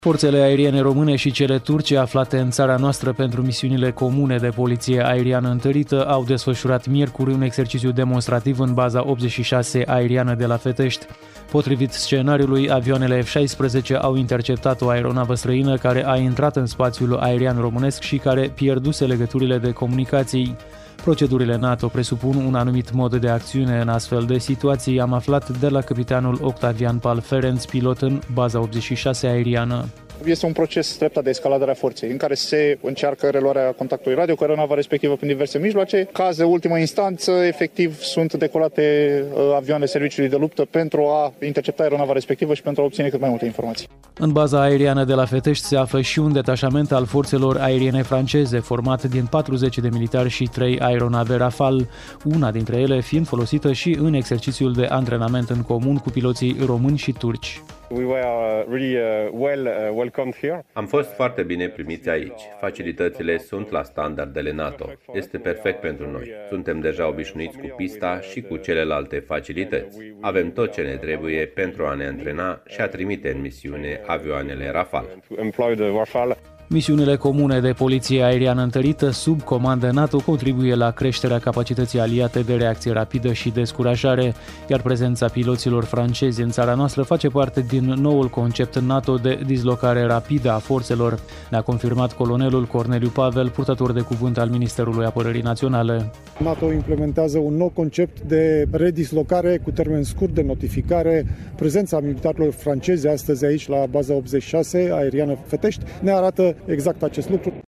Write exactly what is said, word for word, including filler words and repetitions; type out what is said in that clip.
Forțele aeriene române și cele turce aflate în țara noastră pentru misiunile comune de poliție aeriană întărită au desfășurat miercuri un exercițiu demonstrativ în baza optzeci și șase aeriană de la Fetești. Potrivit scenariului, avioanele F șaisprezece au interceptat o aeronavă străină care a intrat în spațiul aerian românesc și care pierduse legăturile de comunicații. Procedurile NATO presupun un anumit mod de acțiune în astfel de situații, am aflat de la capitanul Octavian Pal Ferenc, pilot în baza optzeci și șase aeriană. Este un proces treptat de escaladare a forței, în care se încearcă reluarea contactului radio cu aeronava respectivă prin diverse mijloace. Caz de ultimă instanță, efectiv, sunt decolate avioane serviciului de luptă pentru a intercepta aeronava respectivă și pentru a obține cât mai multe informații. În baza aeriană de la Fetești se află și un detașament al forțelor aeriene franceze, format din patruzeci de militari și trei aeronave Rafale, una dintre ele fiind folosită și în exercițiul de antrenament în comun cu piloții români și turci. Am fost foarte bine primiți aici. Facilitățile sunt la standardele NATO. Este perfect pentru noi. Suntem deja obișnuiți cu pista și cu celelalte facilități. Avem tot ce ne trebuie pentru a ne antrena și a trimite în misiune avioanele Rafale. Misiunile comune de poliție aeriană întărită sub comandă NATO contribuie la creșterea capacității aliate de reacție rapidă și descurajare, iar prezența piloților francezi în țara noastră face parte din noul concept NATO de dislocare rapidă a forțelor, ne-a confirmat colonelul Corneliu Pavel, purtător de cuvânt al Ministerului Apărării Naționale. NATO implementează un nou concept de redislocare cu termen scurt de notificare. Prezența militarilor francezi astăzi aici la baza optzeci și șase aeriană Fetești ne arată exact acest lucru.